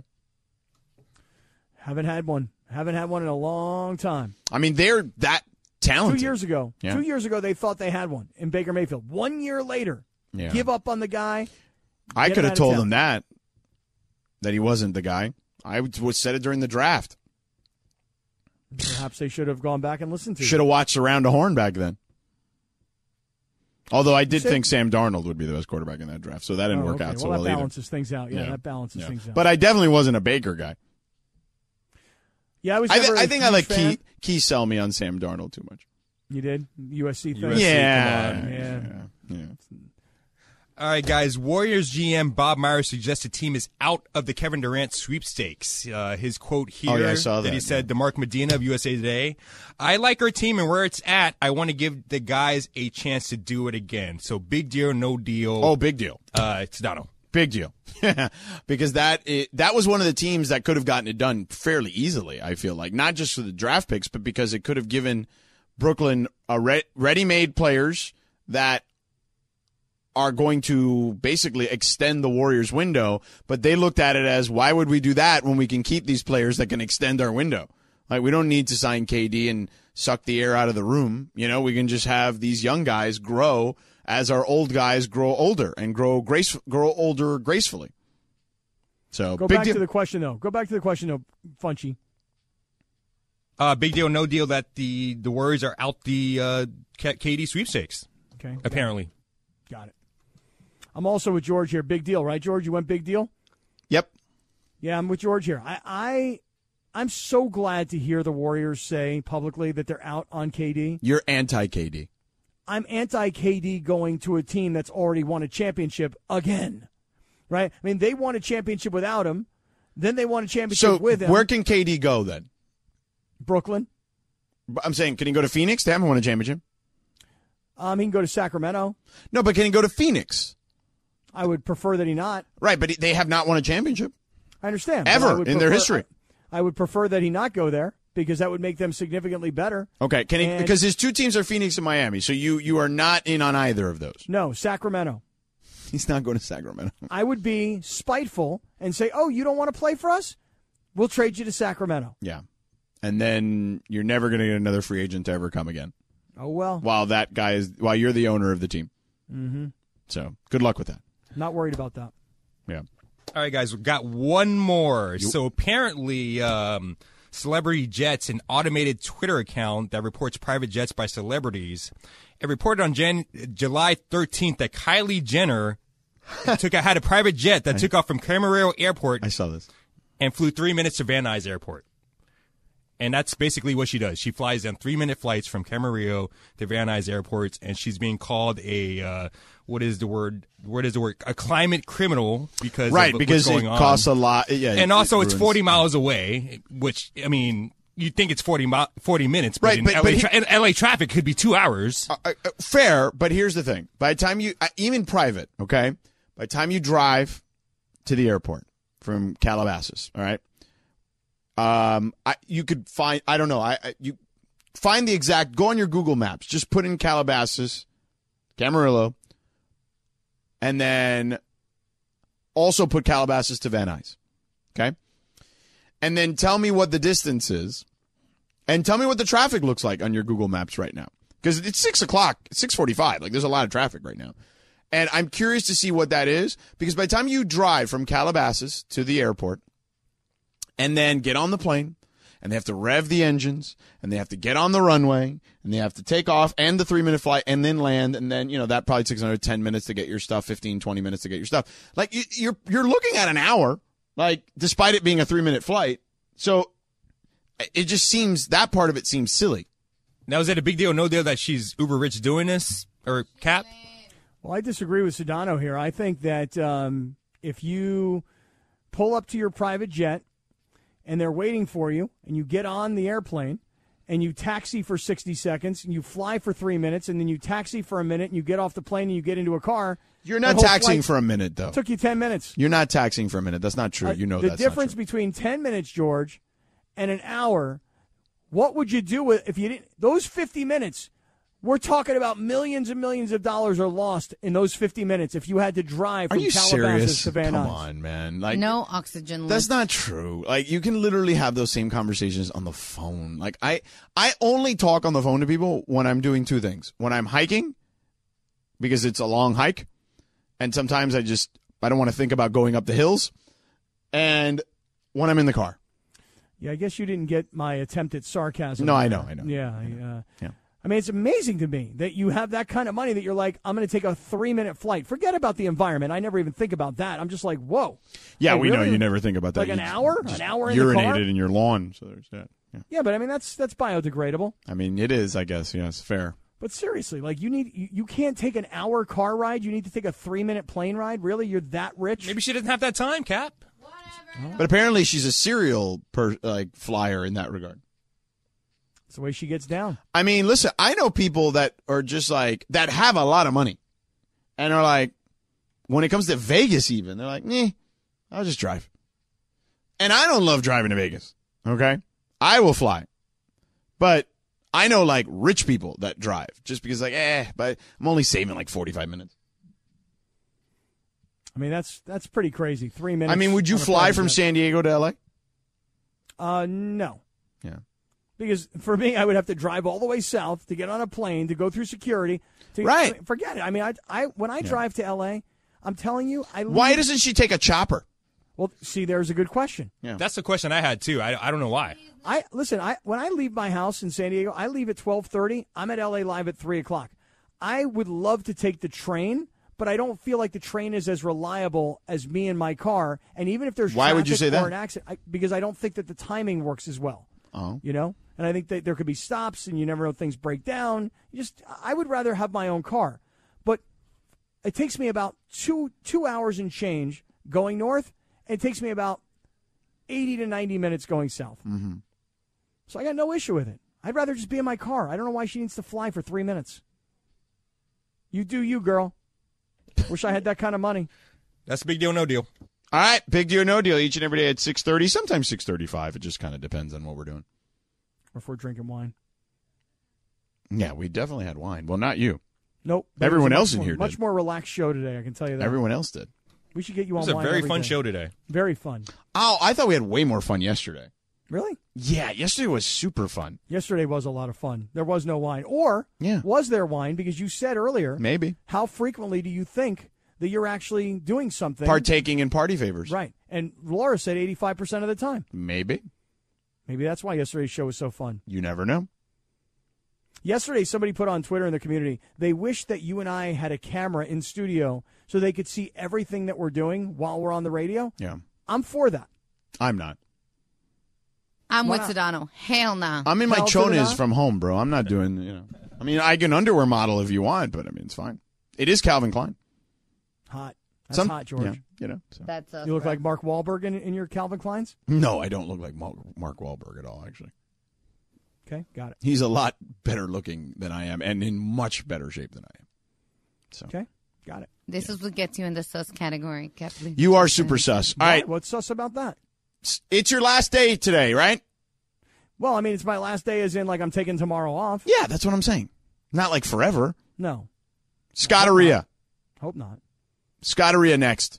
Haven't had one. Haven't had one in a long time. I mean, they're that talented. Two years ago. Yeah. Two years ago, they thought they had one in Baker Mayfield. One year later, Yeah. give up on the guy. I get could him have out of told town. them that that he wasn't the guy. I would would said it during the draft. Perhaps they should have gone back and listened to Should have watched around the horn back then. Although I did Said- think Sam Darnold would be the best quarterback in that draft, so that didn't Oh, work okay. out so well, well that either. balances things out. Yeah, Yeah. that balances Yeah. things out. But I definitely wasn't a Baker guy. yeah, I was. I, Never th- a I think I huge let fan. Key Key sell me on Sam Darnold too much. You did U S C thing. U S C, Yeah, come on. Yeah. yeah, yeah. All right, guys. Warriors G M Bob Myers suggests the team is out of the Kevin Durant sweepstakes. Uh, his quote here Oh, yeah, I saw that, he said yeah. to Mark Medina of U S A Today, I like our team and where it's at. I want to give the guys a chance to do it again. So big deal, no deal. Oh, big deal. Uh, it's Dono. Big deal. Because that it, that was one of the teams that could have gotten it done fairly easily, I feel like. Not just for the draft picks, but because it could have given Brooklyn a re- ready-made players that are going to basically extend the Warriors' window. But they looked at it as, why would we do that when we can keep these players that can extend our window? Like, we don't need to sign K D and suck the air out of the room. You know, we can just have these young guys grow as our old guys grow older and grow grace, grow older gracefully. So Go big back deal. to the question, though. Go back to the question, though, Funchy. Uh, big deal, no deal that the, the Warriors are out the uh, K D sweepstakes. Okay. Apparently. Got it. I'm also with George here. Big deal, right, George? You went big deal? Yep. Yeah, I'm with George here. I, I, I'm so glad to hear the Warriors say publicly that they're out on K D. You're anti-K D. I'm anti-K D going to a team that's already won a championship again, right? I mean, they won a championship without him. Then they won a championship So with him. where can K D go then? Brooklyn. I'm saying, can he go to Phoenix? They haven't won a championship. Um, he can go to Sacramento. No, but can he go to Phoenix? I would prefer that he not. Right, but they have not won a championship. I understand. but I Ever would in their prefer- history. I would prefer that he not go there because that would make them significantly better. Okay, can he? And- Because his two teams are Phoenix and Miami, so you you are not in on either of those. No, Sacramento. He's not going to Sacramento. I would be spiteful and say, oh, you don't want to play for us? We'll trade you to Sacramento. Yeah, and then you're never going to get another free agent to ever come again. Oh, well. While that guy is, while you're the owner of the team. Mm-hmm. So good luck with that. Not worried about that. Yeah. All right, guys, we've got one more. So apparently, um, Celebrity Jets, an automated Twitter account that reports private jets by celebrities, it reported on Jan- July thirteenth that Kylie Jenner took a, had a private jet that took off from Camarillo Airport. I saw this. And flew three minutes to Van Nuys Airport. And that's basically what she does. She flies on three-minute flights from Camarillo to Van Nuys Airport, and she's being called a uh, what is the word? What is the word? A climate criminal because Right, of because what's it going on. costs a lot. Yeah, and it also it's ruins- forty miles away, which I mean, you think it's forty, mi- forty minutes, but Right, in, but- L A, but he- tra- in L A traffic could be two hours. Uh, uh, fair, but here's the thing. By the time you, uh, even private, okay, by the time you drive to the airport from Calabasas, all right, um, I, you could find, I don't know, I, I you find the exact, go on your Google Maps, just put in Calabasas, Camarillo, and then also put Calabasas to Van Nuys, okay? And then tell me what the distance is, and tell me what the traffic looks like on your Google Maps right now. Because it's six o'clock, it's six forty-five. Like, there's a lot of traffic right now. And I'm curious to see what that is, because by the time you drive from Calabasas to the airport and then get on the plane, and they have to rev the engines, and they have to get on the runway, and they have to take off, and the three-minute flight, and then land, and then, you know, that probably takes another ten minutes to get your stuff, fifteen, twenty minutes to get your stuff. Like, you, you're you're looking at an hour, like, despite it being a three-minute flight. So it just seems, that part of it seems silly. Now, is it a big deal, no deal that she's uber rich doing this, or Cap? Well, I disagree with Sedano here. I think that um, if you pull up to your private jet and they're waiting for you and you get on the airplane and you taxi for sixty seconds and you fly for three minutes and then you taxi for a minute and you get off the plane and you get into a car. You're not that whole taxiing flight for a minute, though. Took you ten minutes. You're not taxiing for a minute. That's not true. Uh, You know the that's difference not true. between ten minutes, George, and an hour. What would you do with if you didn't? Those fifty minutes. We're talking about millions and millions of dollars are lost in those fifty minutes if you had to drive Are from you Calabasas serious? to Van Come Nuys. on, man. Like, no oxygen. that's lift. not true. Like, you can literally have those same conversations on the phone. Like, I, I only talk on the phone to people when I'm doing two things. When I'm hiking, because it's a long hike, and sometimes I just, I don't want to think about going up the hills, and when I'm in the car. Yeah, I guess you didn't get my attempt at sarcasm. No, I there. know, I know. Yeah, I, uh, Yeah. I mean, it's amazing to me that you have that kind of money that you're like, I'm going to take a three-minute flight. Forget about the environment. I never even think about that. I'm just like, whoa. Yeah, Like, we know really? you never think about that. Like an You hour? just An hour in the car? urinated in your lawn, so there's that. Yeah. Yeah, but I mean, that's that's biodegradable. I mean, it is, I guess. Yes, fair. But seriously, like you need, you, you can't take an hour car ride. You need to take a three-minute plane ride. Really, you're that rich? Maybe she doesn't have that time, Cap. But apparently she's a serial per, like flyer in that regard. That's the way she gets down. I mean, listen, I know people that are just like, that have a lot of money and are like, when it comes to Vegas even, they're like, eh, I'll just drive. And I don't love driving to Vegas, okay? I will fly. But I know like rich people that drive just because like, eh, but I'm only saving like forty-five minutes. I mean, that's that's pretty crazy. Three minutes. I mean, would you on a fly private from jet. San Diego to L A? Uh, no. Yeah. Because for me, I would have to drive all the way south to get on a plane to go through security. To, Right. I mean, forget it. I mean, I, I when I drive to L A, I'm telling you, I Why leave- doesn't she take a chopper? Well, see, there's a good question. Yeah. That's the question I had too. I, I don't know why. I listen. I when I leave my house in San Diego, I leave at twelve thirty. I'm at L A Live at three o'clock. I would love to take the train, but I don't feel like the train is as reliable as me in my car. And even if there's Why would you traffic say or that? an accident, I, because I don't think that the timing works as well. Oh. You know, and I think that there could be stops, and you never know if things break down. You just, I would rather have my own car, but it takes me about two two hours and change going north. And it takes me about eighty to ninety minutes going south. Mm-hmm. So I got no issue with it. I'd rather just be in my car. I don't know why she needs to fly for three minutes. You do you, girl. Wish I had that kind of money. That's a big deal, no deal. All right, big deal, no deal. Each and every day at six thirty, sometimes six thirty-five. It just kind of depends on what we're doing. Or if we're drinking wine. Yeah, we definitely had wine. Well, not you. Nope. But Everyone it was a else much in more, here Much did. more relaxed show today, I can tell you that. Everyone else did. We should get you It on was a wine very every fun day. show today. Very fun. Oh, I thought we had way more fun yesterday. Really? Yeah, yesterday was super fun. Yesterday was a lot of fun. There was no wine. Or Yeah. was there wine? Because you said earlier, Maybe. how frequently do you think that you're actually doing something? Partaking in party favors. Right. And Laura said eighty-five percent of the time. Maybe. Maybe that's why yesterday's show was so fun. You never know. Yesterday, somebody put on Twitter in the community, they wish that you and I had a camera in studio so they could see everything that we're doing while we're on the radio. Yeah. I'm for that. I'm not. I'm Why with not? Sedano. Hell no. I'm in my Hell to the chonas no? from home, bro. I'm not doing, you know. I mean, I can underwear model if you want, but I mean, it's fine. It is Calvin Klein. Hot. That's Some- hot, George. yeah, you know. So. That's us, You look bro. like Mark Wahlberg in, in your Calvin Kleins? No, I don't look like Mark Mark Wahlberg at all, actually. Okay, got it. He's a lot better looking than I am and in much better shape than I am. So Okay, got it. This is what gets you in the sus category, Captain. You are super sus. All right. What's sus about that? It's your last day today, right? Well, I mean, it's my last day as in like I'm taking tomorrow off. Yeah, that's what I'm saying. Not like forever. No. Scotteria. Hope not. Scotteria next.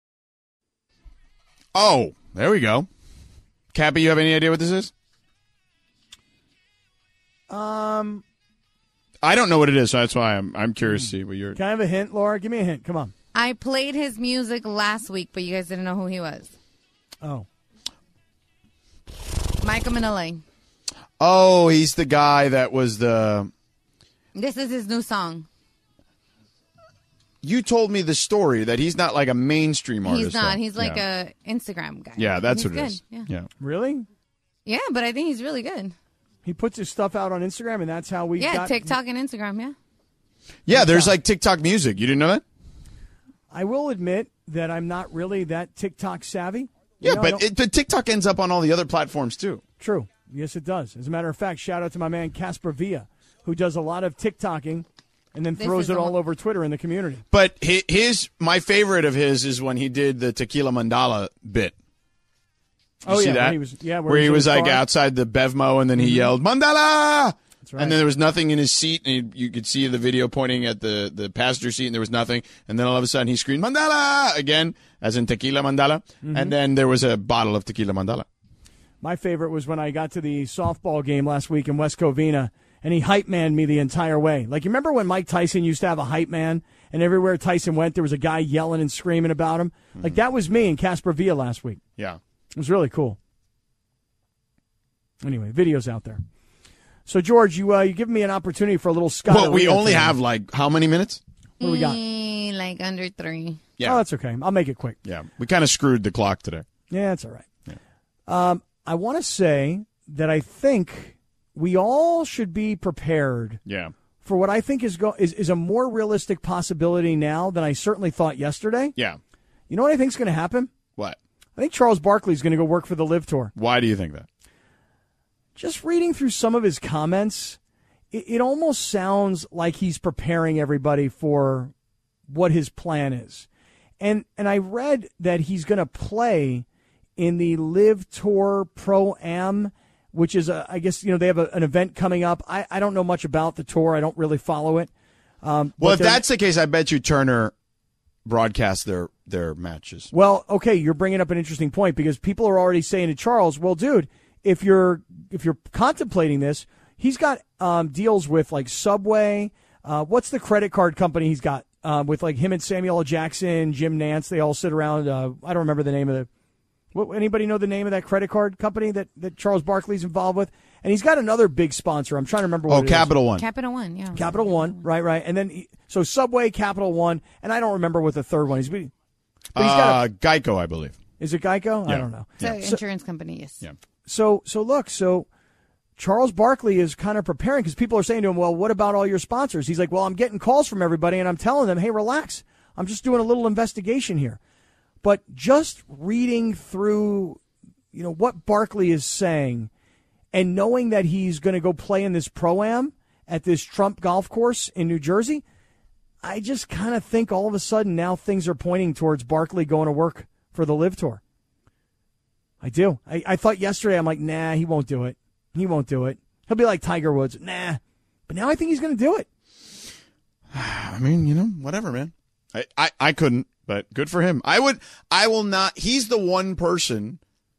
Oh, there we go. Cappy, you have any idea what this is? Um, I don't know what it is, so that's why I'm I'm curious to see what you're. Can I have a hint, Laura? Give me a hint. Come on. I played his music last week, but you guys didn't know who he was. Oh. Michael Manale. Oh, he's the guy that was the. This is his new song. You told me the story that he's not like a mainstream artist. He's not. though. He's like yeah. a Instagram guy. Yeah, that's He's what it good. is. Yeah. yeah. Really? Yeah, but I think he's really good. He puts his stuff out on Instagram, and that's how we Yeah, got... TikTok and Instagram, yeah. Yeah, there's like TikTok music. You didn't know that? I will admit that I'm not really that TikTok savvy. You Yeah, know, I but don't- it, but TikTok ends up on all the other platforms too. True. Yes, it does. As a matter of fact, shout out to my man Casper Villa, who does a lot of TikToking and then This throws is it the all one- over Twitter in the community. But hi- his my favorite of his is when he did the Tequila Mandala bit. Did you Oh, see yeah, that? where he was- yeah, where where he he was was in his like car. outside the Bevmo and then he Mhm. yelled Mandala. That's right. And then there was nothing in his seat, and he, you could see the video pointing at the, the passenger seat, and there was nothing. And then all of a sudden, he screamed "Mandala" again, as in Tequila Mandala. Mhm. And then there was a bottle of Tequila Mandala. My favorite was when I got to the softball game last week in West Covina, and he hype manned me the entire way. Like, you remember when Mike Tyson used to have a hype man, and everywhere Tyson went, there was a guy yelling and screaming about him? Mm-hmm. Like, that was me and Casper Villa last week. Yeah. It was really cool. Anyway, videos out there. So, George, you uh, you giving me an opportunity for a little Scott. Well, we Arena only today. have like how many minutes? What do we got? Mm, like under three. Yeah. Oh, that's okay. I'll make it quick. Yeah, we kind of screwed the clock today. Yeah, that's all right. Um, I want to say that I think we all should be prepared Yeah. for what I think is, go- is is a more realistic possibility now than I certainly thought yesterday. Yeah. You know what I think is going to happen? What? I think Charles Barkley is going to go work for the Live Tour. Why do you think that? Just reading through some of his comments, it, it almost sounds like he's preparing everybody for what his plan is. And and I read that he's going to play in the Live Tour Pro-Am, which is, a, I guess, you know, they have a, an event coming up. I, I don't know much about the tour. I don't really follow it. Um, Well, but if they're- that's the case, I bet you Turner broadcast their their matches. Well, okay, you're bringing up an interesting point because people are already saying to Charles, well, dude, if you're if you're contemplating this, he's got um, deals with like Subway. Uh, what's the credit card company he's got uh, with like him and Samuel L. Jackson, Jim Nance? They all sit around. Uh, I don't remember the name of the. What, anybody know the name of that credit card company that, that Charles Barkley's involved with? And he's got another big sponsor. I'm trying to remember what Oh, it Capital is. One. Capital One, yeah. Capital One, right, right. And then, he, so Subway, Capital One, and I don't remember what the third one is. But he's got Uh, Geico, I believe. Is it Geico? Yeah. I don't know. It's an insurance company, yes. Yeah. So, so look, so Charles Barkley is kind of preparing because people are saying to him, well, what about all your sponsors? He's like, well, I'm getting calls from everybody, and I'm telling them, hey, relax. I'm just doing a little investigation here. But just reading through, you know, what Barkley is saying and knowing that he's going to go play in this Pro-Am at this Trump golf course in New Jersey, I just kind of think all of a sudden now things are pointing towards Barkley going to work for the Live Tour. I do. I, I thought yesterday, I'm like, nah, he won't do it. He won't do it. He'll be like Tiger Woods. Nah. But now I think he's going to do it. I mean, you know, whatever, man. I, I, I couldn't, but good for him. I would, I will not. He's the one person.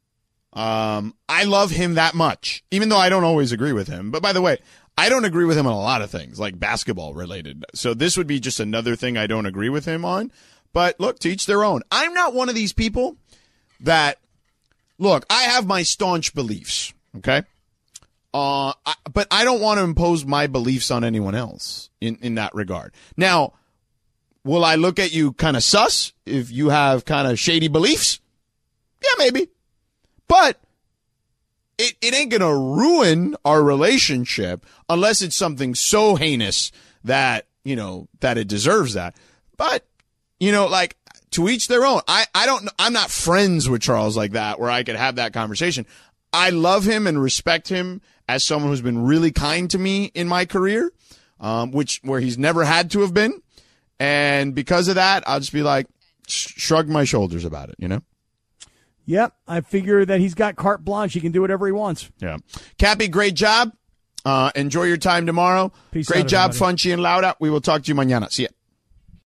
Um, I love him that much, even though I don't always agree with him. But by the way, I don't agree with him on a lot of things, like basketball related. So this would be just another thing I don't agree with him on. But look, to each their own. I'm not one of these people that, look, I have my staunch beliefs, okay? Uh, I, but I don't want to impose my beliefs on anyone else in, in that regard. Now, will I look at you kind of sus if you have kind of shady beliefs? Yeah, maybe. But it, it ain't going to ruin our relationship unless it's something so heinous that, you know, that it deserves that. But, you know, like, to each their own. I, I don't, I'm not friends with Charles like that where I could have that conversation. I love him and respect him as someone who's been really kind to me in my career, um, which, where he's never had to have been. And because of that, I'll just be like, sh- shrug my shoulders about it, you know? Yep. I figure that he's got carte blanche. He can do whatever he wants. Yeah. Cappy, great job. Uh, enjoy your time tomorrow. Peace great out, job, everybody. Funchy and Lauda. We will talk to you mañana. See ya.